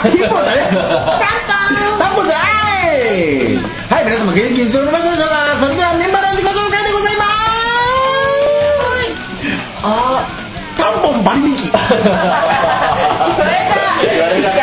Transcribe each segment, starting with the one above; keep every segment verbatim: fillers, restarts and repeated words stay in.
ヒッポだね。タンポじゃない。はい、皆様元気にしておりましたでしょうか。それではメンバーの自己紹介でございます。あー、タンポンバリミキ。言われた。 言われた。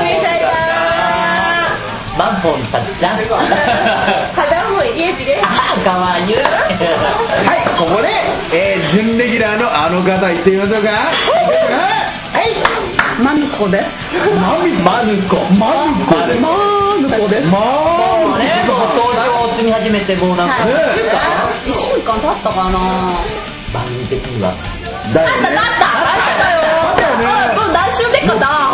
マンポンたっちゃん。 片思いリエピです。 あ、かわいい。 はい、ここで、えー、準レギュラーのあの方行ってみましょうか。はい。 マヌコです。 マミマヌコ。マヌコです。 マヌコです。 マもうね、もう東京を積み始めてもうなんかいっしゅうかん経ったかな。 番組的にはだよね。 だった。もう何週目かな。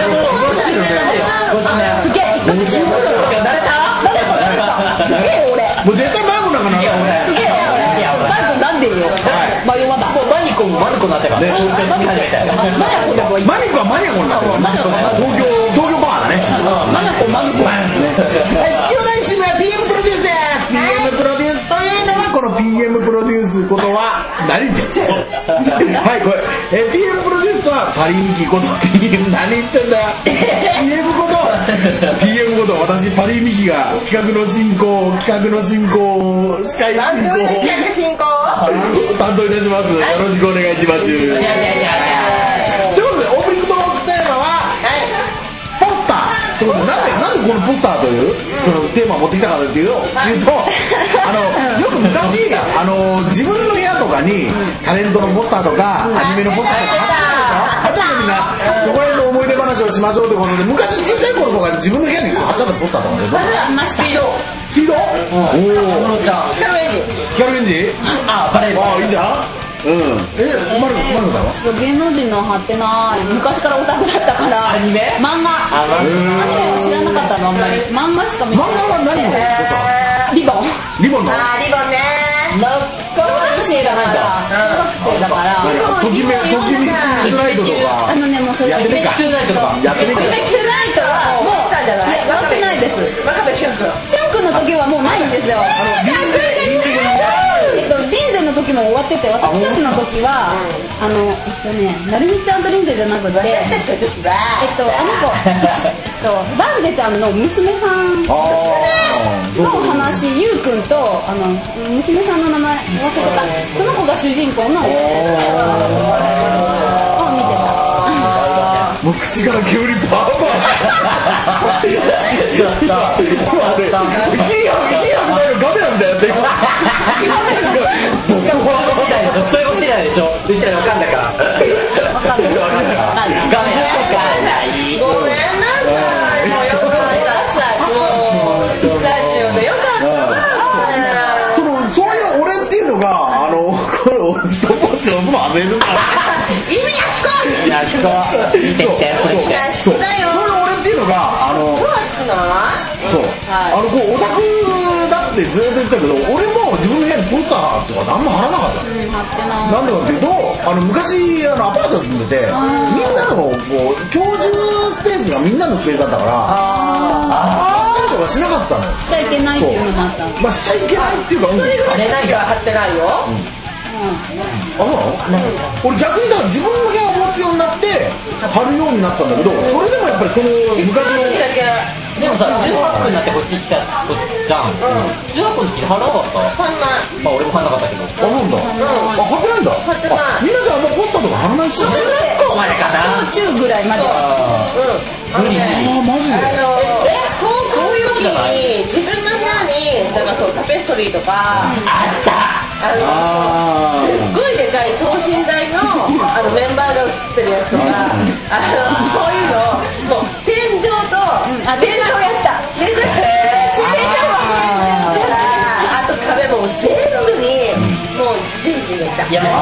すげえ。誰だ？誰か誰か。すげえ俺。 もう絶対マンコなんかな。 すげえ俺。マンコなんでよ。マヨマだ。 もうマニコもマニコになってから。東京積み始めて。 マニコはマニコになってる。東京東京バーだね。 マナコマンコ。 月の大使命は ピーエム プロデュースです。ピーエム プロデュースというのはこの ピーエム プロデュースことは何言ってんだよ。はい、これ、えー、ピーエム プロデュースとはパリミキこと ピーエム 何言ってんだよ。ピーエム こと ピーエム こと私パリミキが企画の進行企画の進行司会進行企画進行担当いたします。よろしくお願いします。ということでオープニングトークテーマはポスターということで、なんでなんでこのポスターというそのテーマを持ってきたかというと、言うとあのよく昔あの自分の部屋とかにタレントのポスターとかアニメのポスターとか貼ってたみんなそこら辺の思い出話をしましょうということで、昔小さい頃とか自分の部屋に貼ってたポスターとかでありました。 スピードスピードおおムロちゃん。 光るエンジン光源氏あ、バレーボール。 あいいじゃん。うん。え、マルマルさんは？ 芸能人の貼ってない。昔からオタクだったから。 アニメ？ 漫画。 あ、漫画。 アニメは知らなかったのあんまり。漫画しか見て漫画は何のポスター？ リボン。 リボンの？ あーリボンねな小学生だから小学生だからときめときめきツーナイトとかあのねもうそれやってねえかツーナイトとかやってねえかトゥナイトはもう来たんじゃないいや終わってないです。 真壁俊君しゅんくんの時はもうないんですよ。えっとリンゼの時も終わってて、私たちの時はあのえっとねなるみちゃんとリンゼじゃなくてえっ私たちはちょっとだとあの子えっとバンデちゃんの娘さんの話、ゆうくんとあの娘さんの名前忘れた。その子が主人公のを見てた。 もう口から煙バーバーちょっと。 あれヒーハーヒーハーみたいなガメラみたいなやってしかも世代でしょ。そういう世代でしょ。できたら分かんないから。 わかんない。 わかんないから。画面わかんない。 ごめんなさいもうよかったもうラジオでよかったそのそういう俺っていうのがあのこれ俺ストップウォッチのその外れるから意味やしこいや、しこ。見てきて。 意味やしこだよそういう俺っていうのがあのそう熱くないそうあのこうオタクだってずっと言ってたけど、俺も自分の部屋にポスターとかあんま貼らなかったの。 うん、貼ってない。 なんでかっていうと、あの昔あのアパートに住んでて、みんなのこう居住スペースがみんなのスペースだったから貼ったりとかしなかったのよ。 しちゃいけないっていうのもあったの。 まあしちゃいけないっていうか、うん、 あれないから貼ってないよあ、そうなの？俺逆にだから自分の部屋を持つようになって貼るようになったんだけど、それでもやっぱりその昔のでもさ、じゅうはっぷんになってこっち来た子じゃん。じゅうはっぷんの時に貼らなかった？ 貼んない。 まあ俺も貼らなかったけど。 あ、なんだ。あ、貼ってないんだ。 貼ってないあ、みんなじゃあもうポスターとか貼らないし。 小学校までかな。 小中ぐらいまで。 うん。 無理無理。 あ、マジで。 あのえ高校の時に自分の部屋にだからそうタペストリーとかあった。 あのすっごいでかい等身大のあのメンバーが写ってるやつとかあのこういうのもう天井とあ、天井やった。 天井天井は天井からあと壁も全部にもう準備がいた。 いやもう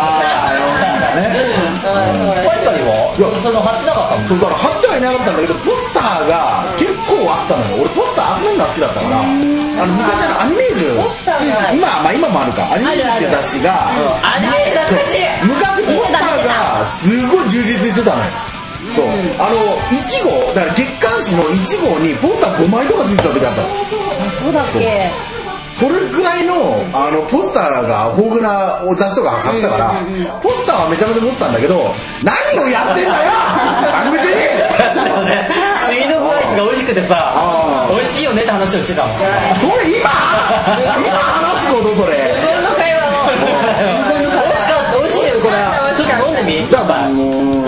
パリパリはその貼ってなかったもん。 そうだから貼ってはいなかったんだけど、ポスターが結構あったのよ。俺ポスター集めるのが好きだったから、あの昔のアニメージュ、今まあ今もあるか、アニメージュって雑誌がアニメージュ昔ポスターがすごい充実してたのよ。そう、あのいち号だから月刊誌のいち号にポスターごまいとかついてた時あったの。 そうだっけ。 それくらいのあのポスターが豊富な雑誌とか買ったから、ポスターはめちゃめちゃ持ってたんだけど、何をやってんだよ番組中に。 すいません。次のスが美味しくてさ美味しいよねって話をしてたもん。 それ今今話すことそれ自分の会話を美味しかった美味しいよこれちょっと飲んでみ。 じゃあもう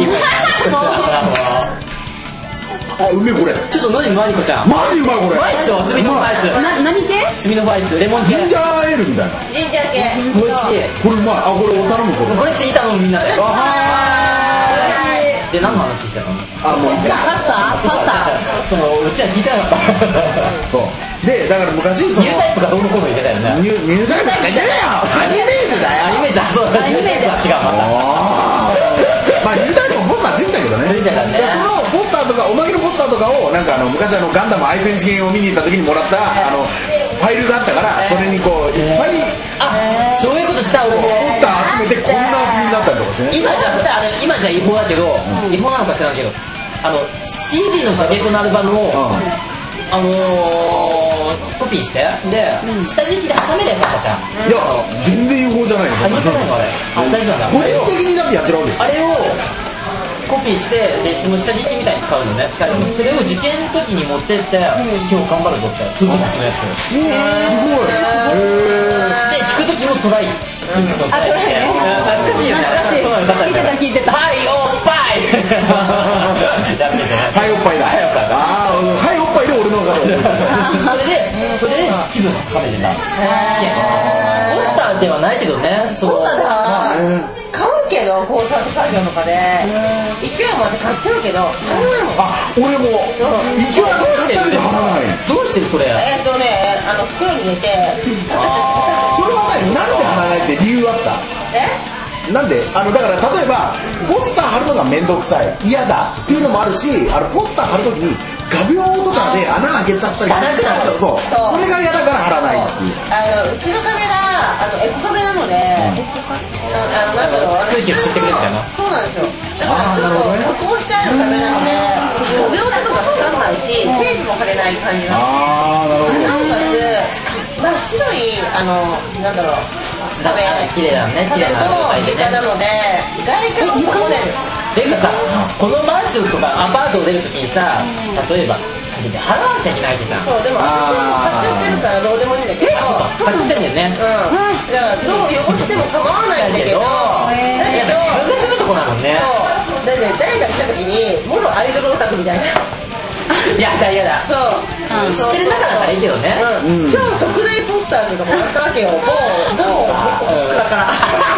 あうめえこれちょっと飲んでみマリコちゃん。 マジうまいこれうまいっしょ。スミノファイツな何系？ スミノファイツレモン系ジンジャーエールみたいなジンジャー系美味しい。 これうまいあこれお頼むこれこれついたのみんなで。 あで何の話してたの？ あもうパスタパスタそのうちは聞いてなかったそうでだから昔そのニュータイプがどうのこうの言ってたよね。 ニュニュータイプなんか言ってねえよアニメージだよアニメージだそうアニメージは違うまたまあニュータイプもポスターついたけどねついたからね。 そのポスターとかおまけのポスターとかをなんかあの昔あのガンダム愛選手権を見に行った時にもらったあのファイルがあったからそれにこういっぱいあそういうことした俺もポスター集めてこんな風になったりとかしてね今じゃあれ今じゃ違法だけど、違法なのか知らんけどあの シーディー のジャケットのアルバムを、あのー、コピーしてで、下敷きで挟めるやつ赤ちゃん。 いや全然違法じゃないのあ言ってないのあれあ大丈夫なんだ。 個人的にだってやってるわけですあれをコピーしてでその下敷きみたいに使うのね使うのそれを受験の時に持ってって今日頑張るぞってトゥーボックスのやつすごいで聞く時もトライトゥーボックスのトライって懐かしいよね。 聞いてた聞いてたはいおっぱいやっててねはいおっぱいだああはいおっぱいで俺の分かるそれでそれで気分高めてた。ポスターではないけどね。ポスターでは買うけどコンサート会場とかで勢いまで買っちゃうけどあ俺も勢いが買っちゃうと貼らないどうしてるそれ。 えっとねあの袋に入れてそれは何なんで貼らないって理由あったえなんであのだから例えばポスター貼るのが面倒くさい嫌だっていうのもあるしあのポスター貼るときに画鋲とかで穴開けちゃったりそうそれが嫌だから貼らないっていうあのうちのカメラあのエコカメなので、うん、あのなんだろう空気を吸ってくれるみたいな。 そうなんですよだからちょっと加工してあるカメなので画鋲とかかかんないしテープも貼れない感じなのあーなるほどなおかつ真っ白いあのなんだろう壁綺麗だね綺麗な状態でね。 床なので外観を損ねるていうかさこのマンションとかアパートを出るときにさ例えば払わなきゃいけないわけじゃん。 そうでも買っちゃってるからどうでもいいんだけど買っちゃってんだよね。 うんだからどう汚しても構わないんだけどだけど自分が住むとこなのね。 そうだって誰が来た時にもろアイドルオタクみたいなやだやだそう、 うん、知ってる中だからいいけどね、 うん、超特大ポスターとかもらったわけよもうもうからから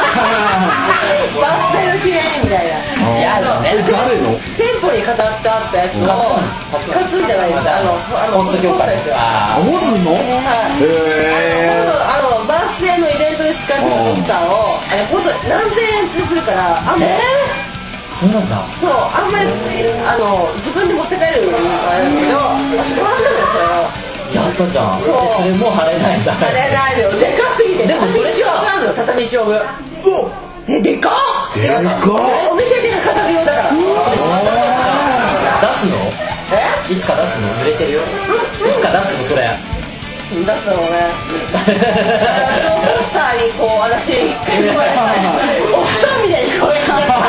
バス停の記念みたいなやだね。 誰の店舗に飾ってあったやつをカツンじゃないですかあのあのポスト業界ですよ。 あモズのはいへーあのバースデーのイベントで使ってたポスターをあれ本当何千円ってするからあんまりそうなんだ。 そうあんまりあの自分で持って帰るあれだけど私もらったんですよやったじゃん。 そうそれもう払えないんだ。 あれないよでかすぎてでも畳一丁分あるの畳一丁分えでかっでかっお店で飾るよだから出すのえいつか出すの濡れてるよいつか出すのそれ出すのねポスターにこう私お布団みたいにこういう感じ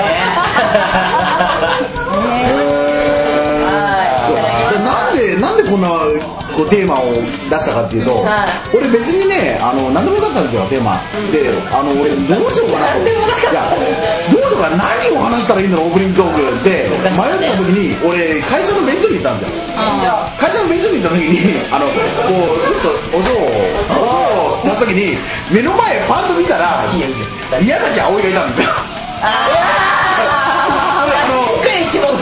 なんでなんでこんなこうテーマを出したかっていうと、はい、俺別にねあの何でもよかったんですよテーマ、うん、であの俺どうしようかなといやどうしようか何を話したらいいんだろうオープニングトークで迷った時に俺会社の便所に行ったんですよ会社の便所に行った時にあのこうずっとお嬢を出す時に目の前パンと見たら宮崎あおいがいたんですよああの一目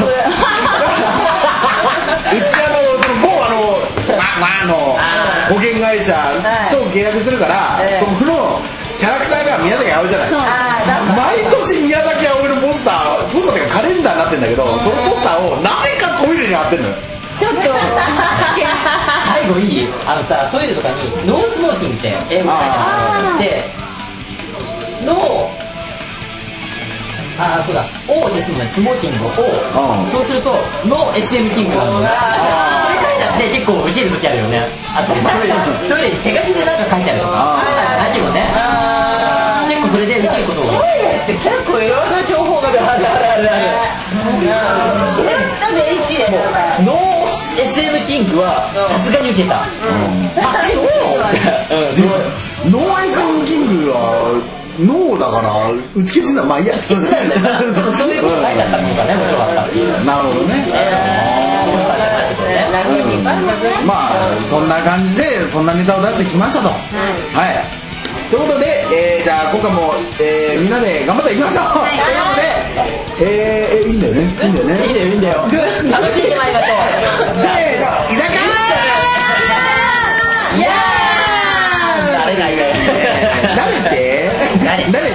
うちあのその某あのあの保険会社と契約してるから、そこのキャラクターが宮崎あおいじゃない。毎年宮崎あおいのポスター、ポスターっていうかカレンダーになってるんだけど、そのポスターをなぜかトイレに貼ってるのよ。 ちょっと最後いいあのさトイレとかにノースモーキングって英語で書いてあるでノーああそうだ O ですもんねスモーキングを O そうするとノー エスエム キングなのねそれ書いてあって結構ウケる時あるよねあとトイレトイレに手書きでなんか書いてあるとかだけどね結構それでウケることがトイレって結構いろんな情報があるあるあるある知らんため H でノーエスエム キングはさすがに受けた。あ、 そうノーエスエムキングはノーだから打ち消しんだ。まあいいや。 そういうこと書いてあったのがね面白かったっていう。 なるほどね。まあそんな感じでそんなネタを出してきましたと。はい。ということで、えー、じゃあ今回も、えー、みんなで頑張っていきましょう。ということで、えー、いいんだよね。いいんだよね。 いいんだよいいんだよ。楽しんでまいりましょう。 せーの、居酒屋。いやー。 誰がいる。 誰って？誰？誰って？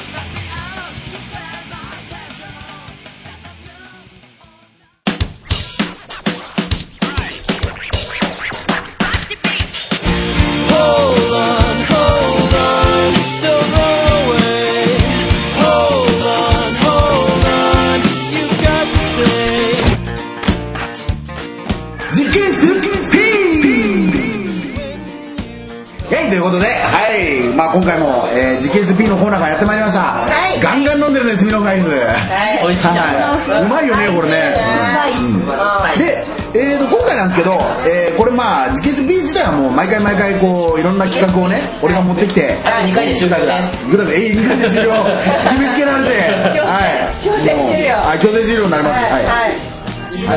ということで、はい、まあ今回も、えー、ジーケーエスピー のコーナーがやってまいりました。はい、ガンガン飲んでるね、スミノフライズ。 美味しいな。 うまいよね、これね。うん、で、えーと、今回なんですけど、えー、これまあ ジーケーエスピー 自体はもう毎回毎回こういろんな企画をね、俺が持ってきて、 あとにかいで終了です。 ぐだぐだ、えー、にかいで終了。決めつけられて、はい、 強制終了。 はい、強制終了になります。はい。はいはい、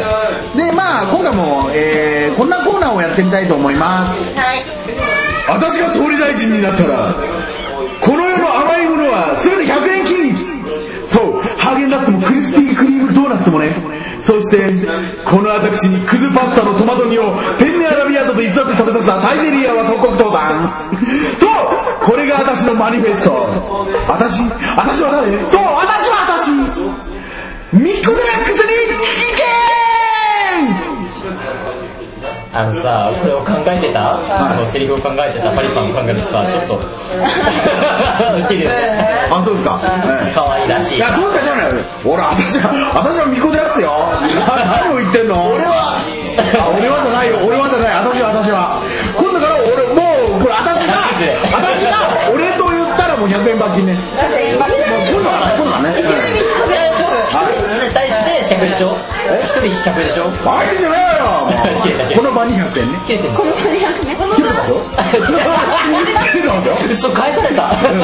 でまあ今回も、えー、こんなコーナーをやってみたいと思います。はい。私が総理大臣になったらこの世の甘いものは全てひゃくえん均一。そうハーゲンダッツもクリスピークリームドーナツもね。そしてこの私にクズパスタのトマト煮をペンネアラビアートと偽って食べさせたサイゼリアは即刻倒産。そうこれが私のマニフェスト。私私は誰？そう私は私ミックデラックスに行けあのさ、これを考えてた、あのセリフを考えてたパリさんを考えるとさ、ちょっとウケるよね。 あ、そうですか。 可愛らしい。 いや、そうかじゃない。ほら、私は私はミコデラックスよ。何を言ってんの？俺はあ、俺はじゃないよ。俺はじゃない。私は私は。今度から俺もうこれ私が私が俺と言ったらもうひゃくえん罰金ね。もう今度は今度はね。 に対してひゃくえんでしょ？ひとりひゃくえんでしょ？ 相手じゃないよ。この場にひゃくえんね。 この場にひゃくえんね。 切れたでしょ？切れたでしょ？ そう返された。 ち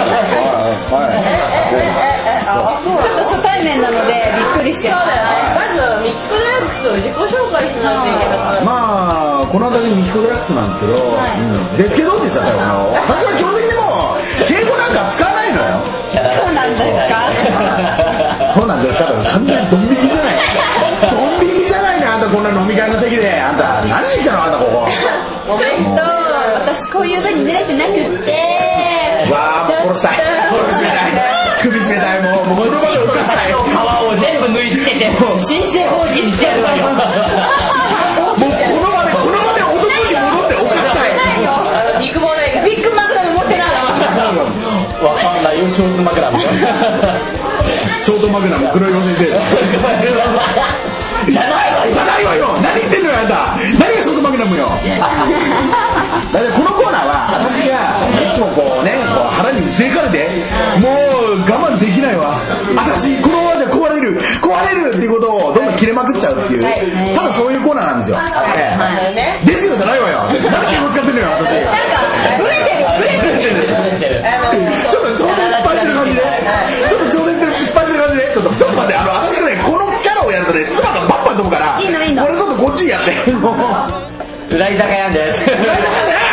ょっと初対面なのでびっくりして。 まずミキコデラックスを自己紹介しないといけない。 まあこの私ミキコデラックスなんですけど、ですけどって言っちゃったよ。私は基本的にも敬語なんか使わないのよ。 そうなんですか？ そうなんですか？完全にドン引きじゃない。ドン引きじゃないね。あんたこんな飲み会の席であんた何しに来たの？あんたここ。 ちょっと私こういう場に慣れてなくって。 わあ殺したい。殺したい。首絞めたい。もうもうこの場で浮かしたい。 皮を全部縫い付けて新生放棄にしてやるわよ。 もうこの場でこの場で男に戻って浮かしたい。 肉もないビッグマグナム持ってない。 わかんないよショートマグナム。 ショートマグナム黒色先生。じゃないわよ。じゃないわよ。何言ってんのよあんた。何がショートマグナムよ。だってこのコーナーは私がいつもこうねこう腹に据えかれてもう我慢できないわ。私このままじゃ壊れる壊れるっていうことをどんどん切れまくっちゃうっていう、ただそういうコーナーなんですよ。ですよじゃないわよ。何敬語使ってんのよ私。 なんかブレてるブレてる。 ちょっと挑戦失敗してる感じでちょっと挑戦してる失敗してる感じでちょっとちょっと待って、あの私がねこのキャラをやるとね妻がバンバン飛ぶからいいのいいの。 俺ちょっとこっちやって裏居酒屋です。 裏居酒屋だよ。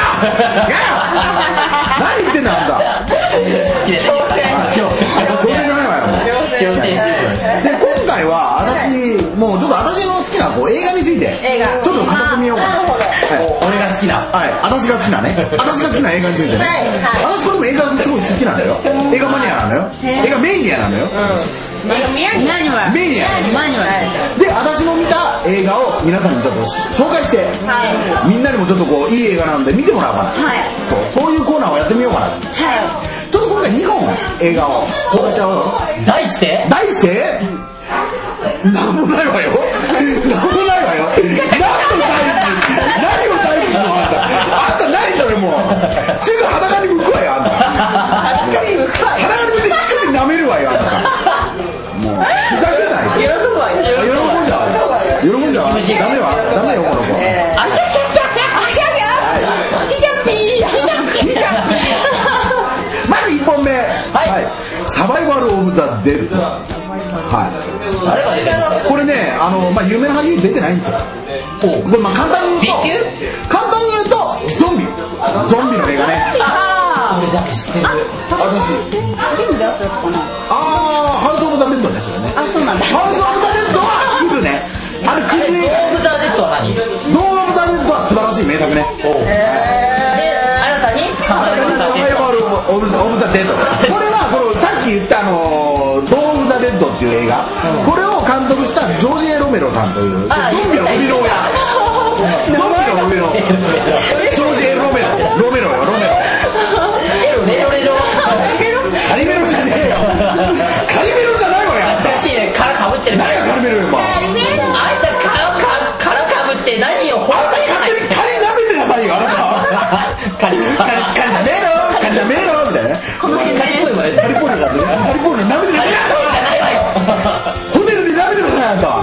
何言ってんだあんた。 強制強制じゃないわよ。 強制で今回は私もうちょっと私の好きなこう映画についてちょっと語ってみようかな。 俺が好きなはい私が好きなね私が好きな映画についてね。私これも映画すごい好きなんだよ。映画マニアなのよ。映画メニアなのよ。 メニアメニアで私の見た映画を皆さんにちょっと紹介してみんなにもちょっとこういい映画なんで見てもらおうかな。そうそういうコーナーをやってみようかな。ちょっと今回にほん映画を紹介しちゃおう。 題して題してなんもないわよ。なんもないわよ。何の題材何を題材なのあんた。あんた何それもうすぐ裸に向くわよあんた。裸に向くわよ。裸に向いて乳首舐めるわよあんた。もうふざけないで。 喜ぶわよ。 喜ぶじゃん。喜ぶじゃん。ダメはダメ目、はい、サバイバル・オブ・ザ・デル。はい。 誰が出てるの？ これね、あのまあ有名な俳優出てないんですよ。これまあ簡単に言うと、簡単に言うとゾンビ、ゾンビの映画ね。 俺だけ知ってる。 私。 ゲームであったやつかな。 ああ、ハウス・オブ・ザ・デッドのやつだね。 あ、そうなんだ。 ハウス・オブ・ザ・デッドはクズね。あれクズ映画。 ドーム・ザ・デッドは何？ ドーム・ザ・デッドは素晴らしい名作ね。 新たにサバイバル・オブ・ザ・デッド。これはこのさっき言ったあのドーム・ザ・デッドっていう映画、これを監督したジョージ・エロメロさんというゾンビの生みの親、ゾンビの生みのジョージ・エロメロ、ロメロよ、ロメロ。 エロレロレロカリメロじゃねえよ、カリメロじゃないわよ。 懐かしいね、殻かぶってる。 誰がカリメロよ、お前。 あんた殻かぶって何よ、 あんた勝手にカリ舐めてなさいよ、あなた。カリカリカリ舐めろ、カリ舐めろみたいな。 この辺カリっぽいわよ。 カリっぽいのがね、カリっぽいの舐めてなさい。ホテルで舐めてなさい、あんた。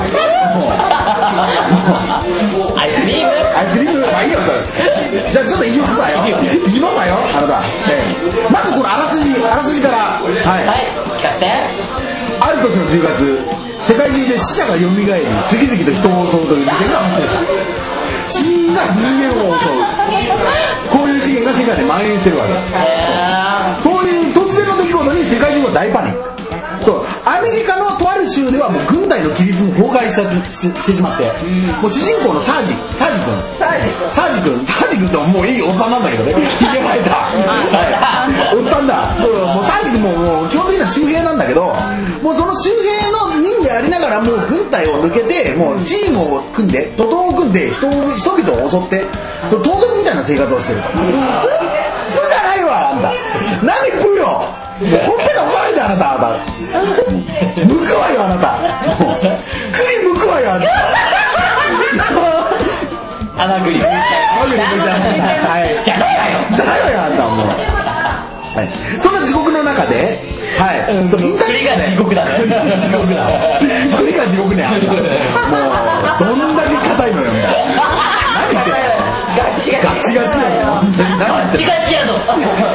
アイスリームアイスリームまあいいよ、それ。じゃあちょっと行きますわよ。行きますわよ、あなた。まずこのあらすじ、あらすじから。はい。 はい、聞かせて。 ある年のじゅうがつ、世界中で死者が蘇り、次々と人を襲うという事件が発生した。死人が人間を襲う。こういう事件が世界で蔓延してるわけ。そういう突然の出来事に世界中は大パニック。そうアメリカのとある州ではもう軍隊の規律も崩壊ししてしてしまって、もう主人公のサージサージ君サージ君サージ君サージ君ってもういいおっさんなんだけどね、ひげ生えたおっさんだ。そうもうサージ君ももう基本的には州兵なんだけど、もうその州兵の任でありながらもう軍隊を抜けてもうチームを組んで徒党を組んで人を人々を襲ってその盗賊みたいな生活をしてると。プじゃないわあんた、何プよ、ほっぺが怒られてあなた、あなたむくわよあなた、栗むくわよあなた穴栗じゃはいじゃないわよじゃないわよあなたもう、はい、そんな地獄の中で、はい、うん、 栗が地獄だね地獄だ栗が地獄ね、あんたもうどんだけ硬いのよみたいな、何言ってんのガチガチガチガチやぞガチガチやぞ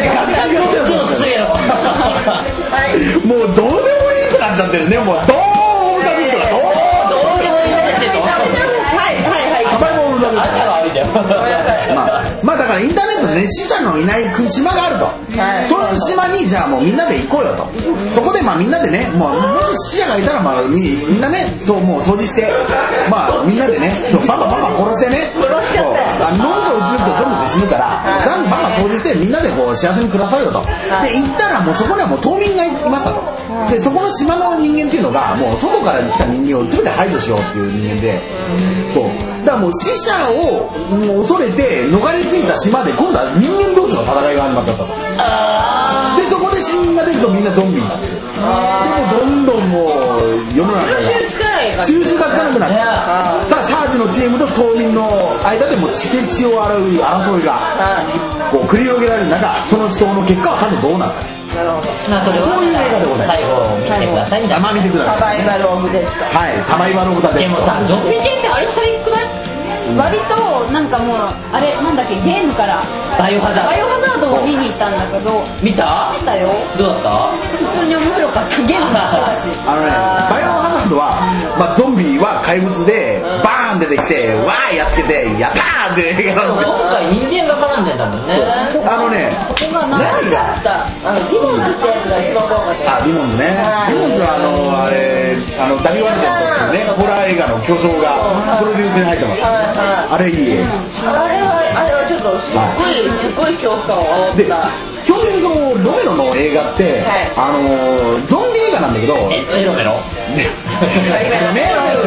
もうどうでもいいくなっちゃってるね、もうどうオブザデッドがどうでもいいくなっちゃってると、はいはいはい、サバイバルオブザデッド、あんたが悪いんだよまあまあだからインターネットでね、死者のいない島があると、はい、その島にじゃあもうみんなで行こうよと、そこでまあみんなでね、もうもし死者がいたらまあみんなね、そうもう掃除してまあみんなでね、バンバンバンバン殺してね、殺しちゃってあの脳みそうちの人どんどん死ぬから、はい、バンバン掃除してみんなでこう幸せに暮らそうよと、はい、で行ったらもうそこにはもう島民がいましたと、はい、でそこの島の人間っていうのがもう外から来た人間を全て排除しようっていう人間で、そうだからもう死者をもう恐れて逃れ着いた島で今度は人間同士の戦いが始まっちゃったと。でそこで死人が出るとみんなゾンビになってる。でもどんどんもう世の中が収拾がつかなくなって、さあサージのチームと島民の間でも血で血を洗う争いがこう繰り広げられる中、その死闘の結果はさてどうなるか。 なるほど。まあそれはそういう映画でございます。最後見てください。 まあ見てください。 サバイバルオブデッド。 はい、サバイバルオブデッド。 でもさ、ゾンビ系ってあれ最くない？ 割となんかもうあれなんだっけ、ゲームからバイオハザードバイオハザードを見に行ったんだけど、 見た？ 見たよ。 どうだった？ 普通に面白かった。ゲームもそうだし、 あのね、バイオハザードは、まあ、ゾンビは怪物でバーン出てきてわーいやっつけてやったーって映画なんで、 今回人間が絡んでんだもんね。 あのね、 何があったあのディモンズってやつが一番多かった。 あ、ディモンズね。ディモンズはあのあれあのダニワンちゃんというねホラー映画の巨匠がプロデュースに入ってます。あれいい映画。 あれはあれはちょっとすっごいすごい恐怖感を煽った。 基本的にそのロメロの映画って、はい、あのゾンビ映画なんだけど、 えエロメロメロメロ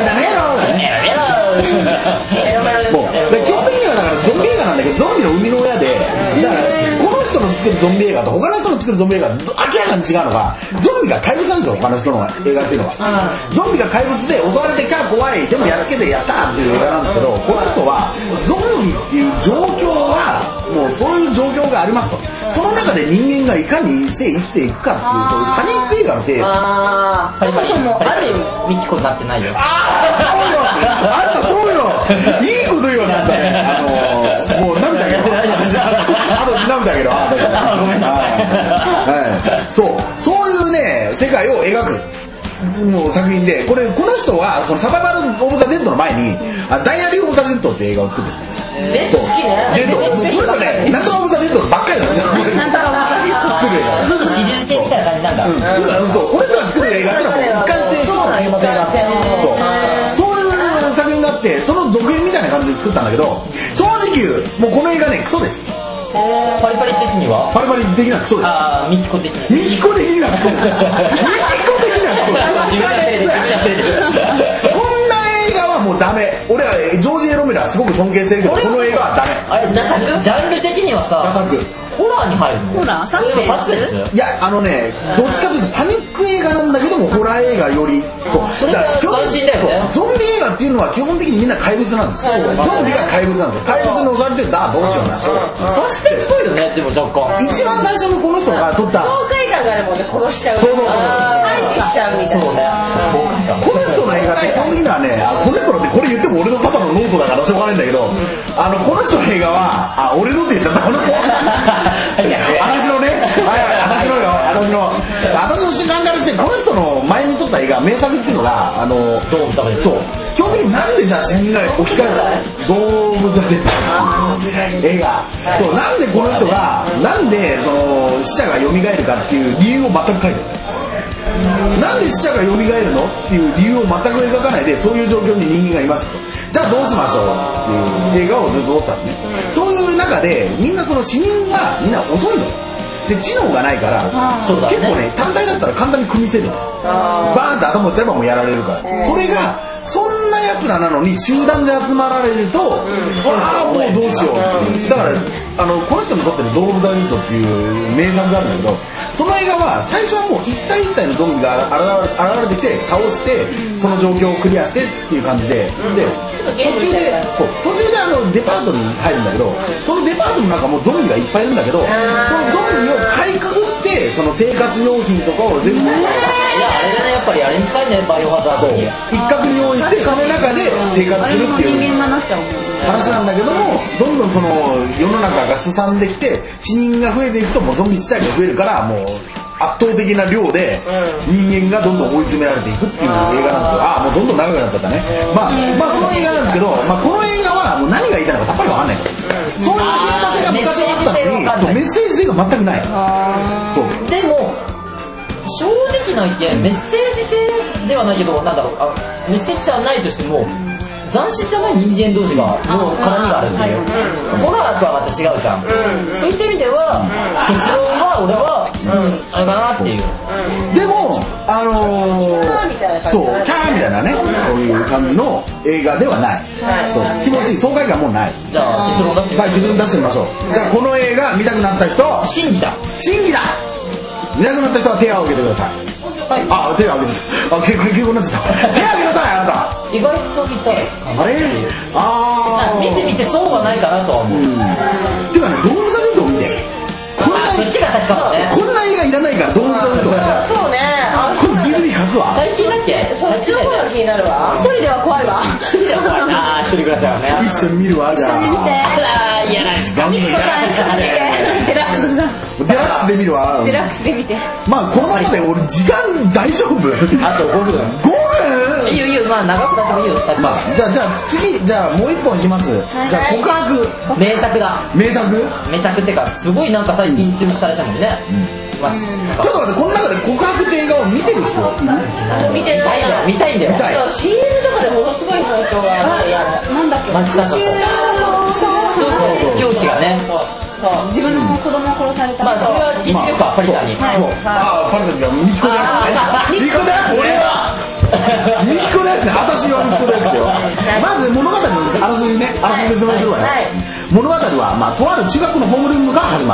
もう基本的にはだからゾンビ映画なんだけど、ゾンビの生みの親で、だからこの人の作るゾンビ映画と他の人の作るゾンビ映画明らかに違うのが、ゾンビが怪物なんですよ、他の人の映画っていうのは。ゾンビが怪物で襲われてキャー怖い、でもやっつけてやったーっていう映画なんですけど、この人はゾンビっていう状況はもうそういう状況がありますと、その中で人間がいかにして生きていくかっていうそういうパニック映画のテーマ。 そもそもあるミキコになってないよ。 あんたそういうのいいこと言うようになったね。あのもう涙があと涙だけど、 あごめんなさい。 はい、そうそういうね世界を描くもう作品で、これこの人はこのサバイバルオブザデッドの前にダイアリーオブザデッドって映画を作ってる。 デッド好きね。 デッドこの人ねなんとかオブザデッドばっかりなんですよ。 なんとかオブザデッド作る映画ちょっとシリーズ系みたいな感じなんだ。 うん、そうこの人が作る映画ってのはもう一貫して一つのテーマ性があって、そうそういう作品があって、その続編みたいな感じで作ったんだけど、正直言うもうこの映画ねクソです。 パリパリ的にはパリパリ的なクソです。 ああミキコ的なミキコ的なクソです。ミキコ的なクソです。 自分で自分でこんな映画はもうダメ。俺はジョージ・エロメラすごく尊敬してるけど、この映画はダメ。 あれジャンル的にはさダサくホラーに入るの？ ホラーサスペンス？ いやあのねどっちかというとパニック映画なんだけどもホラー映画よりそうそれが斬新だよね。 ゾンビ映画っていうのは基本的にみんな怪物なんですよ。ゾンビが怪物なんですよ。怪物に襲われてだどうしようなしょう。 サスペンスっぽいよねでも若干。 一番最初にこの人が撮った爽快感があるもんね、殺しちゃう。 そうそうそう廃棄しちゃうみたいな。 そうね。爽快感。 この人の映画って基本的にはね、あこの人のってこれ言っても俺のただのノートだからしょうがないんだけど、あのこの人の映画はあ俺のって言っちゃった。私のね、はいはい私のよ、私の私の主観からしてこの人の前に撮った映画名作っていうのがあのドームザデッド。 そう基本的になんでじゃあ死人が置き換えたドームザデッド映画そうなんでこの人がなんでその死者が蘇るかっていう理由を全く書いてない。なんで死者が蘇るのっていう理由を全く描かないでそういう状況に人間がいましたと。じゃあどうしましょうっていう映画をずっと撮ったのね。そういう中でみんなその死人がみんな遅いのよ。で知能がないから、 そうだね、 結構ね単体だったら簡単に組み捨てるの。バーンって頭打っちゃえばもうやられるから。それがそんな奴らなのに集団で集まられると、うん、ああもうどうしようっていう。だからあのこの人にとってのドームダイットっていう名作があるんだけど、その映画は最初はもう一体一体のゾンビが現れてきて倒してその状況をクリアしてっていう感じで、うん、で途中でそう途中であのデパートに入るんだけど、そのデパートの中もゾンビがいっぱいいるんだけど、そのゾンビをかいくぐってその生活用品とかを全部、 いやあれだねやっぱりあれに近いねバイオハザードに一角に用意してその中で生活するっていう人間がなっちゃう話なんだけども、どんどんその世の中がすさんできて死人が増えていくともうゾンビ自体が増えるからもう圧倒的な量で人間がどんどん追い詰められていくっていう映画なんですよ。ああもうどんどん長くなっちゃったね。まあまあその映画なんですけど、まあ、この映画はもう何が言いたいのかさっぱりわかんないから、そういうテーマ性が昔はあったのにメッセージ性が全くない。そうでも正直な意見メッセージ性ではないけどなんだろうあメッセージ性はないとしても斬新じゃない人間同士がの絡みがあるっていう、うん、ホラーとはまた違うじゃん、うん、そういった意味では、うん、結論は俺は、うん、あれかなっていう、 うん、でもあのー、そうキャーみたいなね、うん、そういう感じの映画ではない、うん、そう気持ちいい爽快感もない。 じゃあ結論出してみましょう。 はい結論出してみましょう。じゃあこの映画見たくなった人審議だ審議だ見たくなった人は手を挙げてください。はい、あ、手を挙げちゃった。あ、結構結構なっちゃった。手を挙げなさい、あなた。 意外と見たい。 あれ？ああ。 見てみてそうはないかなとは思う。うん、 てかね、ドームザデッドを見て。 こんなそっちが先かもね。 こんな映画いらないからドームザデッド。 そうね。 これ ディーブイディー 買つわ。 最近だっけ？ そっちの方が気になるわ。 一人では怖いわ。 一人では怖いな。一人暮らしだよね。 一緒に見るわじゃあ。 一緒に見て。 あらいやないですか。 ミキコさん一緒に見て。デラックスだ。 デラックスで見るわ。 デラックスで見て。 まあこのままで俺時間大丈夫？ あとごふん。 ごふん？ いいよいいよまあ長くなってもいいよ。 まあじゃあじゃあ次じゃあもう一本いきます。じゃあ告白。 名作だ。 名作？ 名作ってかすごいなんか最近注目されちゃうもんね。まあちょっと待ってこの中で告白って映画を見てる人いる？ 見てないな。 見たいんだよ。見たい。 シーエム とかでものすごい反響があるやん。 なんだっけ？ マジかそう。教師がね。 自分の子供を殺された。 まあそれは聞いてるかパリさんに。 ああパリさんがミキコだよね。ミキコだよ。俺はミキコですね。私はミキコですよ。まず物語のあらすじね。あらすじ説明するわよ。物語はまあとある中学のホームルームが始まる。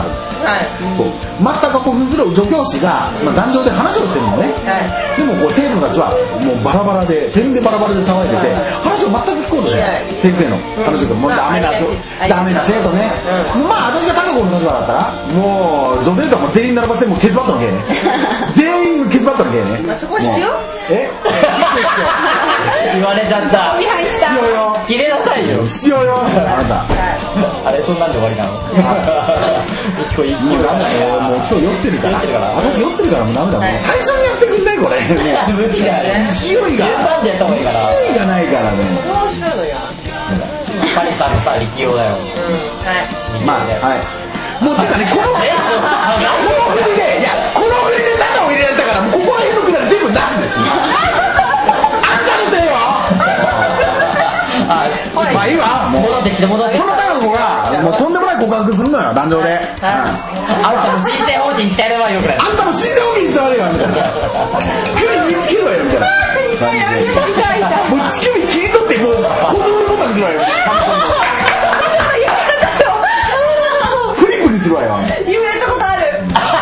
そう松たか子扮する助教師が、まあ、壇上で話をしてるのね、でもこう生徒たちはもうバラバラで点でバラバラで騒いでて、話を全く聞こうとしない先生の話をもうダメなダメな生徒ね、まあ私が高子の立場だったらもう女性とはもう全員並ばせてもうケツバットの芸ね全員ケツバットの芸ね、 まあ、そこ必要え言われちゃった。 見張りした必要よ切れなさいよ。 必要よあなたあれそんなんで終わりなの？今日もうダメだよもう今日酔ってるから私酔ってるからもうダメだもう最初にやってくんないこれ無理だよね。 勢いが順番でやった方がいいから。 勢いがないからね面白いのよ。 カリさんのさ力用だよ。 まあはいもうてかねこのこの振りでいやこの振りでチャチャを入れられたからもうここら辺のくだり全部なしですあんたのせいよまあいいわもう戻ってきて戻ってきて。 その高子がもうとんでもない告白するのよ壇上であんたも申請法人してやればよくない。 あんたも申請保険してあれよみたいな首見つけるわよみたいな感じでもう乳首切り取ってもう子供のことにするわよフリップにするわよ言われたことある。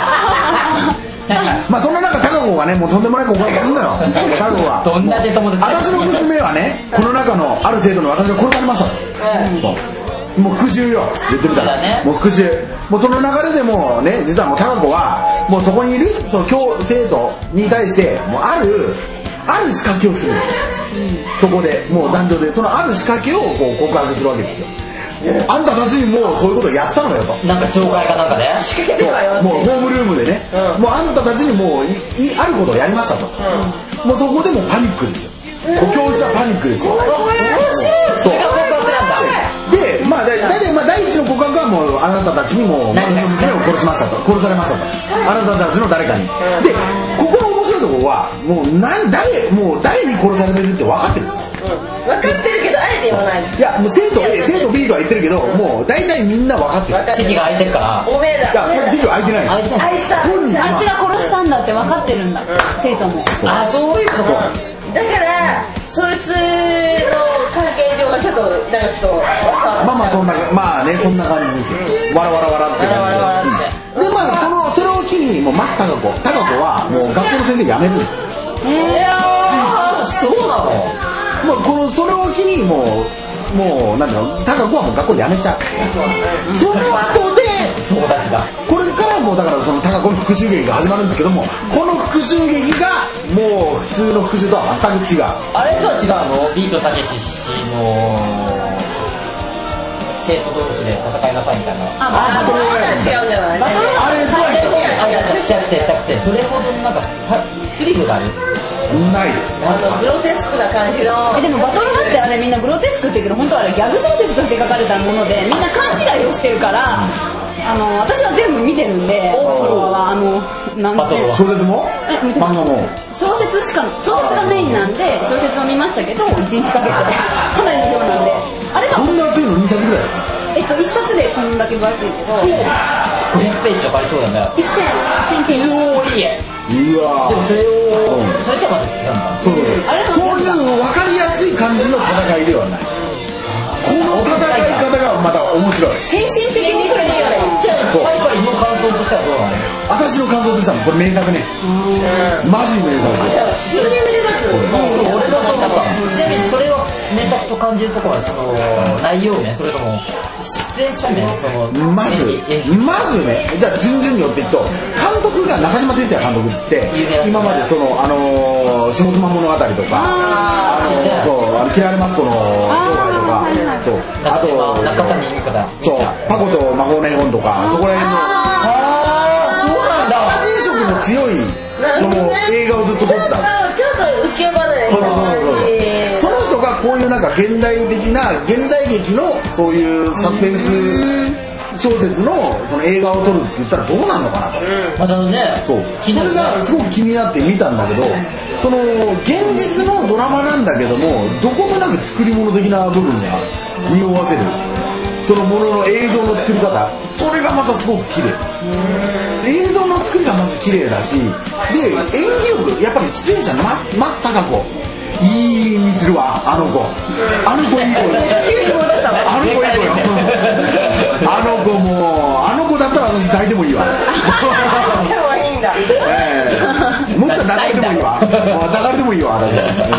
まあそんな中高子がねもうとんでもない告白するんだよ高子はどんなで友達。 私の娘はねこの中のある生徒の私が殺されましたと、もう復讐よ言ってるから、 ね、 もう復讐もうその流れでもうね実はもう高子はもうそこにいるその教生徒に対してもうあるある仕掛けをする、うん、そこでもう壇上でそのある仕掛けをこう告白するわけですよ。あんたたちにもうそういうことをやったのよとなんか懲戒かなんかで仕掛けてるわよ。 もうホームルームでね、うん、もうあんたたちにもういいあることをやりましたと、うん、もうそこでもうパニックですよ、うん、教室はパニックですよ。 それが告白なんだ。 でまあだいたいまあ第一の告白はもうあなたたちにもう娘を殺しましたと殺されましたとあなたたちの誰かに、うん、でここの面白いところはもう何誰もう誰に殺されてるって分かってるんですよ。 分かってるけどあえて言わない。 いやもう生徒 A 生徒 B とは言ってるけどもう大体みんな分かってる。 席が空いてるからおめえだ。 いや席は空いてない。 あいつあいつあいつが殺したんだって分かってるんだ、うん、生徒も。 あそういうことか。 だからそいつの関係上がちょっとなんかちょっとまあまあそんなまあねそんな感じですよ。わらわらわらって感じで。でまあこのそれを機にもうマッタカ子タカ子はもう学校の先生辞めるんですよ。 えー、そうなの。 もうこのそれを機にもうもうなんていうのタカ子はもう学校辞めちゃう。その後で友達だ。 これからもうだからそのタカ子の復讐劇が始まるんですけどもこの復讐劇がもう普通の復讐とは全く違う。 あれとは違うの？ビートたけし氏の生徒同士で戦いなさいみたいな。 あ、バトルロワイヤル違うんじゃない？バトルロワイヤルあれ違う違う違くてそれほどなんかスリルがある。 ないです。 あのグロテスクな感じの。 えでもバトルマってあれみんなグロテスクって言うけど本当はあれギャグ小説として書かれたものでみんな勘違いをしてるからあの私は全部見てるんでバトルはあのなんて小説も漫画も小説しか小説がメインなんで小説を見ましたけどいちにちかけてかなりの量なんであれがこんな厚いのにさつぐらい。 えっといっさつでこんだけ分厚いけどごひゃくページとかありそうだね。 せんページ。 おーいい。 うわでもそれを、うん、それとはまた違うんだ。 そうそういう分かりやすい感じの戦いではない。この戦い方がまた面白い。 精神的にこれね。 じゃあパリパリの感想としてはどうなの？ 私の感想としてはこれ名作ね。マジ名作。 普通に見れます。 俺もそうだった。ちなみにそれを名作と感じるところはその内容ね、それとも出演者ね、そのまずまずね、じゃあ順々によっていくと監督が中島哲也監督っつって今までそのあの下妻物語とかあのそうあの嫌われますこの生涯とかそうあと中谷由香だそうパコと魔法の絵本とかそこら辺のああそうなんだ。 アジア色の強いその映画をずっと撮った。 ちょっと浮世離れそうそうそうその人がこういうなんか現代的な現代劇のそういうサスペンス小説のその映画を撮るって言ったらどうなるのかなと。 またね。 そう。それがすごく気になって見たんだけど、その現実のドラマなんだけどもどことなく作り物的な部分が匂わせる。そのものの映像の作り方、それがまたすごく綺麗。映像の作りがまず綺麗だし、で演技力やっぱり出演者の松たか子いいにするわ、あの子。あの子いい子よ。 急に戻ったわ。 あの子いい子よ。あの子もう、あの子だったら私抱いてもいいわ。 でもいいんだ。 ええ、もしかしたら抱かれてもいいわ。抱かれてもいいわ、私。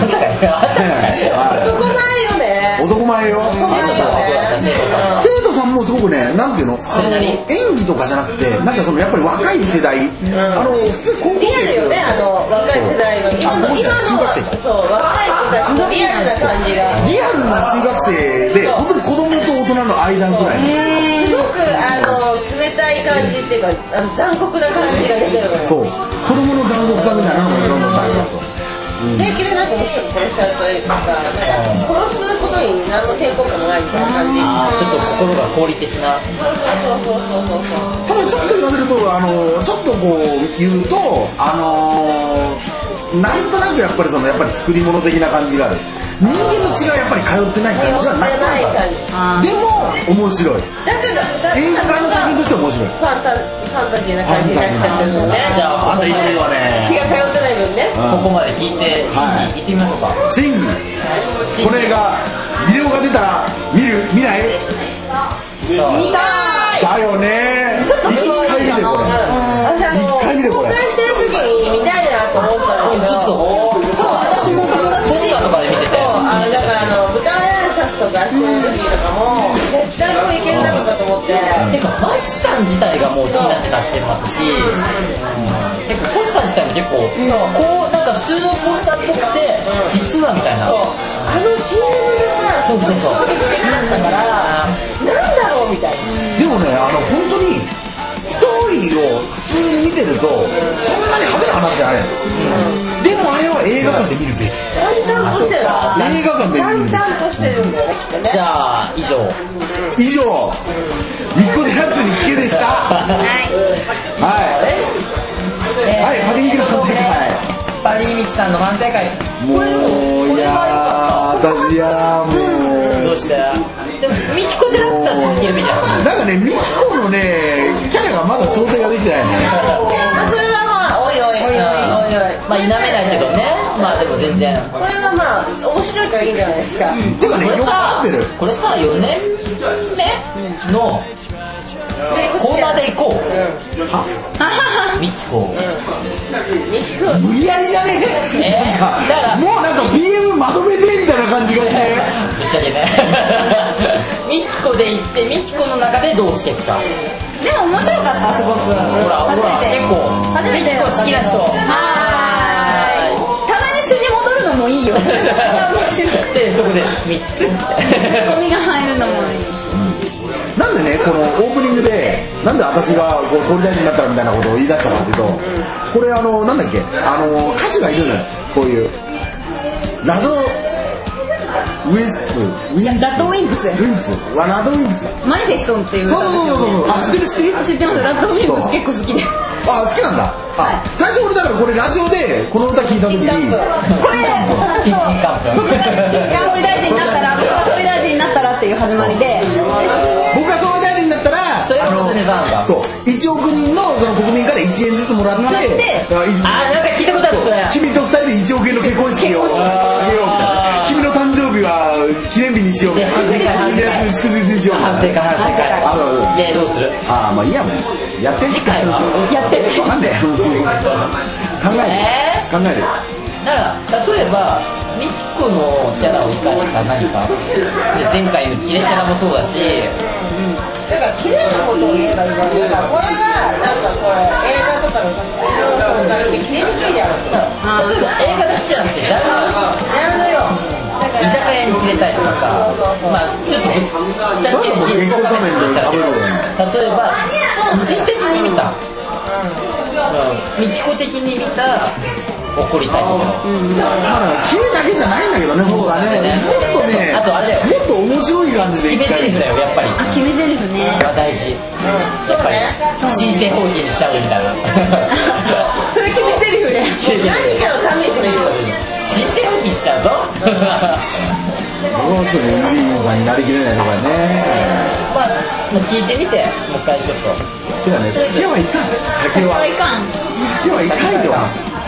男前よね。 男前よ。生徒さんもすごくね、なんていうの、あの演技とかじゃなくて、なんかそのやっぱり若い世代、あの普通高校リアルよね、あの若い世代の今の今のそう若い子たちのリアルな感じが。 リアルな中学生で本当に子供と大人の間ぐらい。 すごくあの冷たい感じっていうか、あの残酷な感じが出てるのよ。 そう、子供の残酷さみたいなのがどんどん出したと。 平気でなんか殺しちゃうというか、なんか殺すことに何の抵抗感もないみたいな感じ。 ああ、ちょっと心が効率的な。 そうそうそうそうそう。 ただちょっと言わせると、あのちょっとこう言うと、あのー、なんとなくやっぱりそのやっぱり作り物的な感じがある。人間の血がやっぱり通ってない感じはなくなるから。でも面白い。 だけど映画館の作品として面白い。 ファンタファンタジーな感じがしちゃってるのね。 じゃああんたいいわね。 血が通ってない分ね。 ここまで聞いて審議行ってみましょうか。 審議。これがビデオが出たら見る見ない？ 見たい。 だよね。 ちょっとすごいかな。 私あの一回見てこれ。 公開してる時に見たいなと思ったんだけど。 そう、私も友達ポスターとかで見てて。 あだからあの舞台挨拶とかしてる時とかも絶対これいけるだろうかと思って。 てかマチさん自体がもう気になってたっていうのもあったし、結構ポスター自体も結構こうなんか普通のポスターっぽくて実はみたいな。 あの シーエム がさ、 そうそうそう。 衝撃的だったからなんだろうみたいな。 でもね、あの本当にストーリーを普通に見てるとそんなに派手な話じゃないの、うん、でもあれは映画館で見るべき。 淡々としてる。 映画館で見るべき。 淡々としてるんだよね、きっとね。 じゃあ以上以上ミコデラッツに聞けでした。はいはいはい、パリミキの反省会。 パリミキさんの反省会。 もういやー私やもうどうしてでもミキコデラッツは続けるべきだ。 なんかね、ミキコのねキャラがまだ調整ができてないね。 それはまあおいおいおいおいおい、 まあ否めないけどね。まあでも全然これはまあ面白いからいいんじゃないですか。 てかね、よくわかってる。 これさよねんめのコーナーで行こう。ミキコ。 無理やりじゃねえ。 えー、だからもうなんか ピーエム まとめてみたいな感じがして。 めっちゃけね。ミキコで行ってミキコの中でどうしていくか。 でも面白かったすごく。 ほらほら結構初めてミキコ好きな人。 はい。たまに素に戻るのもいいよ。面白い。 でそこでミキコ。 ゴミが入るのもいいし。 なんでね、このオープニングでなんで私がこう総理大臣になったらみたいなことを言い出したかっていうと、これあのなんだっけ、あの歌手がいるのよ、こういうラドウィンプス、 いやラッドウィンプス。 ウィンプス、ラドウィンプス。 マニフェストっていうそうそうそうそう。あ、知ってる知ってる。 知ってます。ラッドウィンプス結構好きで。 あ、好きなんだ。あ、最初俺だからこれラジオでこの歌聞いた時にこれそう僕が総理大臣になったら僕が総理大臣になったらっていう始まりで、 僕が総理大臣になったらそういうことね、バーンがそういちおくにんのその国民からいちえんずつもらって、 あ、なんか聞いたことあるそれ。 君とふたりでいちおくえんの結婚式をあげようみたいな。君の誕生日は記念日にしようみたいな。祝日にしようみたいな。 反省会反省会。でどうする？ ああ、まあいいやもん。やって次回はやってる。 なんで考える考える。 だから例えばミキコのキャラを生かした何かで前回のキレキャラもそうだし、 だから綺麗なことを言えばいいじゃん。だからこれはなんかこれ映画とかの撮影の方がって切れにくいじゃん。 例えば映画だけじゃなくてジャンルやるのよ。 居酒屋に連れたいとかさ、まあちょっとちゃんと言うと画面で言ったけど、例えば個人的に見た、うん、ミキコ的に見た怒りたいとか、 まあ綺麗だけじゃないんだけどね、僕はね、もっとね、 あとあれだよ、 もっと面白い感じで決め台詞だよやっぱり。 あ、決め台詞ね。 は大事。やっぱり新生放棄にしちゃうみたいな。 それ決め台詞ね。 何かのためにしめるよ。 新生放棄にしちゃうぞ。 僕はちょっとエンジニアになりきれないのがね。 まあ聞いてみて、もう一回ちょっと。 てかね、酒はいかん。酒は。 いかん。 酒はいかんよ。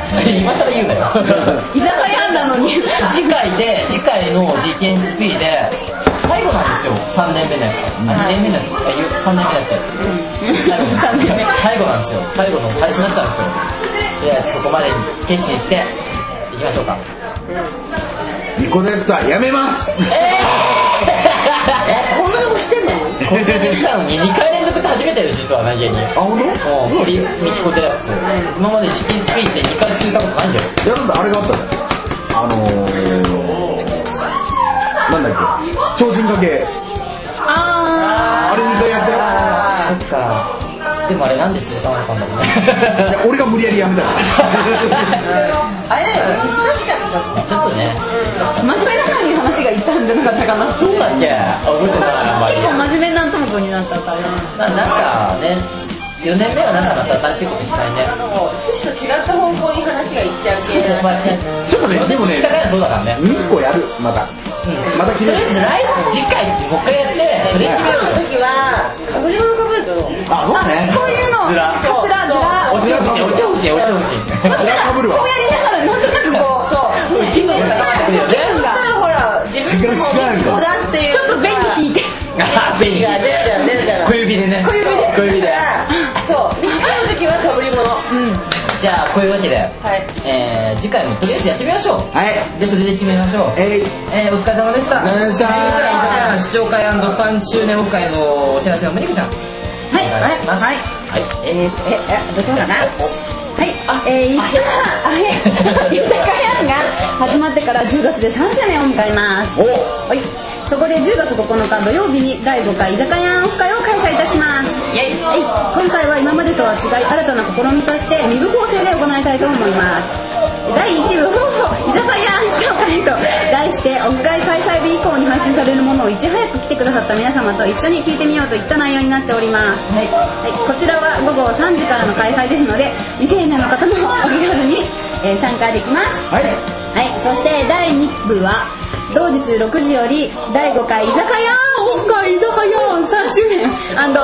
今更言うなよ。 居酒屋なのに。 次回で、次回の ジーティーエヌピー で、最後なんですよ、さんねんめのやつ。あ、にねんめのやつ。さんねんめのやつ。最後の最後なんですよ。最後の配信になっちゃうんですよ。で、そこまで決心して、いきましょうか。 ニコネプさんやめます。 ええ、こんなのしてんの？ こんなにしたのににかい連続って初めてよ、実はな家に。 あ、ほんと？ もう、堀ミキコデラックス。今まで ジーティーエヌピー ってにかい続いたことないんだよ。 いや、だってあれがあったじゃん。あのー、なんだっけ、超進化系。 ああれにかいやったよ。 そっか。でもあれなんで続かなかったんだろうね。 いや俺が無理やりやめたから。 あれだよ、難しかった。 ちょっとね。 真面目なのに話がいったんじゃなかったかな。 そうだっけ？あ、覚えてない、あんまり。 結構真面目なトークになっちゃったね。 ななんかね、よねんめはなんかまた新しいことしたいね。 ちょっと違った方向に話がいっちゃう系な。 ちょっとね、でもね、 だからそうだからね。 にこやる、また。またとりあえず来次回もう一回やって、それ決めようよ。 の時は、かぶり物かぶると。 あ、そうね。 こういうの、 ずらずらずら。 おちょうち、おちょうち、おちょうち。 そしたらかぶるわ。 こうやりながら、なんとなくこう、そう、 気分が高まってくるよね。 気分が。 ほら、自分の方だっていう。 ちょっと便に引いて。 あ、便利。 が出るじゃん、出るじゃん。 小指でね。 小指で。 小指で。 そう、みっかの時はかぶり物。 うん。 じゃあ、こういうわけで、 はい。 えー、次回もとりあえずやってみましょう。 はい。 で、それで決めましょう。 えい。 えー、お疲れ様でした。 お疲れ様でした。 居酒屋視聴会 &さんしゅうねんオフ会のお知らせをメリコちゃん。 はい、 お願いします。 はい。 はい。 えー、え、え、どこかな。はい、えー、あ、え、居酒屋が始まってからじゅうがつでさんしゅうねんを迎えます。 お。 はい。そこでじゅうがつここのか土曜日にだいごかい居酒屋オフ会を開催いたします。 イェイ。 はい、今回は今までとは違い新たな試みとしてに部構成で行いたいと思います。だいいち部ほぼ居酒屋視聴会と題してオフ会開催日以降に配信されるものをいち早く来てくださった皆様と一緒に聞いてみようといった内容になっております。はい、はい、こちらはごごさんじからの開催ですので未成年の方もお気軽に、えー、参加できます。 はい。 はい、そしてだいに部は同日ろくじよりだいごかい居酒屋オフ会居酒屋さんしゅうねん&リンピーさん誕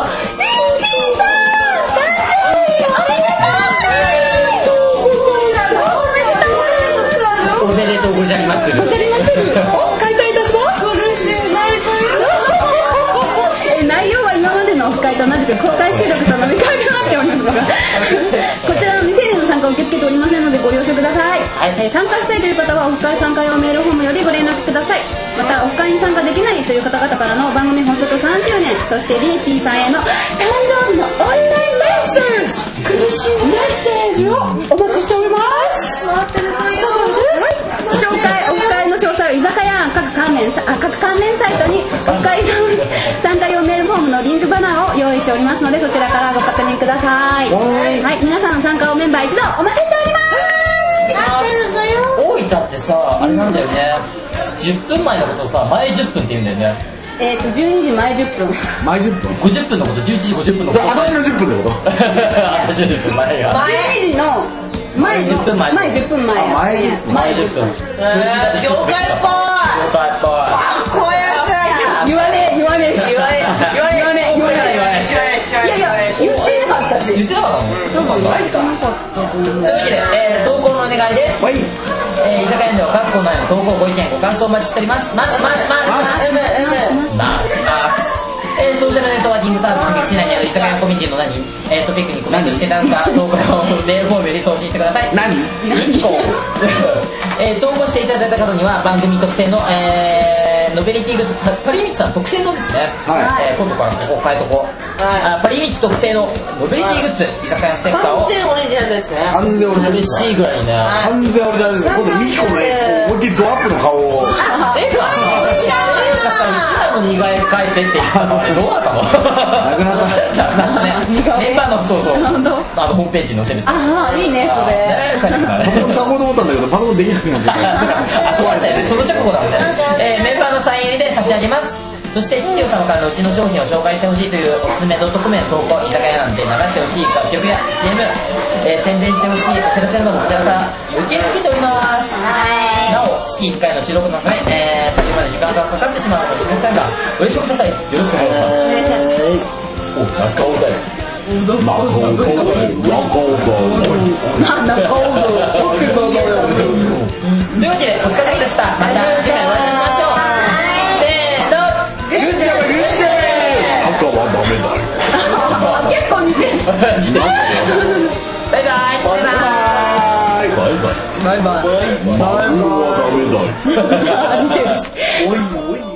生日おめでとうおめでとうございます。 おめでとうございます。お開催いたします。え内容は今までのオフ会と同じく公開収録と飲み会となっておりますのがこちらの未成年の参加を受け付けておりませんのでご了承ください。 はい、 えー、参加したいという方はオフ会参加用メールフォームよりご連絡ください。またオフ会に参加できないという方々からの番組発足さんしゅうねんそしてリーピーさんへの誕生日のオンラインメッセージ苦しいメッセージをお待ちしております。視聴会オフ会の詳細は居酒屋各関連あ各関連サイトにオフ会参加用メールフォームのリンクバナーを用意しておりますのでそちらからご確認ください。はい、皆さんの参加をメンバー一同お待ちしております。 大分ってさ、あれなんだよね、じゅっぷんまえのことをさ、前じゅっぷんって言うんだよね。 えっとじゅうにじまえじゅっぷん前じゅっぷんごじゅっぷんのこと、じゅういちじごじゅっぷんのこと。 私のじゅっぷんってこと私のじゅっぷん前が。 じゅうにじの前の前じゅっぷん前や前じゅっぷん前じゅっぷん。 業界っぽい。 業界っぽい。 こうや言わねえ言わねえ言わねえ言わねえ言わねえ言わねえ言わねえいやいや言ってなかったし言ってなかったの？ 多分言ってなかったと思う。 というわけで、えー、投稿のお願いです。 はい。 えー、居酒屋では各コーナーへの投稿、ご意見、ご感想お待ちしております。ますますますますうむうむますますえー、ソーシャルネットワーキングサービスの市内にある居酒屋コミュニティの何、えー、トピックにコメントしていただくか投稿をメールフォームより送信してください。 何いっこえー、投稿していただいた方には番組特製の、えー、ノベリティグッズ、パリミキさん特製のですね、 はいえー、今度からここ変えとこう、はい、あパリミキ特製のノベリティグッズ、居酒屋ステッカーを完全オリジナルですね。 完全オリジナル。 嬉しいぐらいね。 完全オリジナルです。今度ミキコのね、思いっきりドアップの顔を。 えさ、今の似顔絵描いてって言ったのあれどうだったの？ なくなった。 なんかね、メンバーのそうそう、あのホームページに載せる。 ああいいねそれ。 パソコン書こうと思ったんだけどパソコンできなくなっちゃった。 あ、そうだったよね。その直後だもんね。えー、メンバーのサイン入りで差し上げます。そして企業様からのうちの商品を紹介してほしいというおすすめ .com への投稿、居酒屋なんて流してほしい楽曲や シーエム、えー、宣伝してほしいお知らせなどもこちらから受け付けております。なお月いっかいの収録のため、えー、先まで時間がかかってしまうかもしれませんがご了承ください。よろしくお願いします。お、中尾だよ。中尾だよ。中尾だよ。 中尾だよ。 日お疲れ様でした。また次回お会いいたしましょう。せーの、 グッジョブグッジョブ。赤はダメだよ。 結構似てる。 バイバイ。 バイバイ。バイバイ。 バイバイ。 バイバイはダメだよ。 似てるし。 おいおい。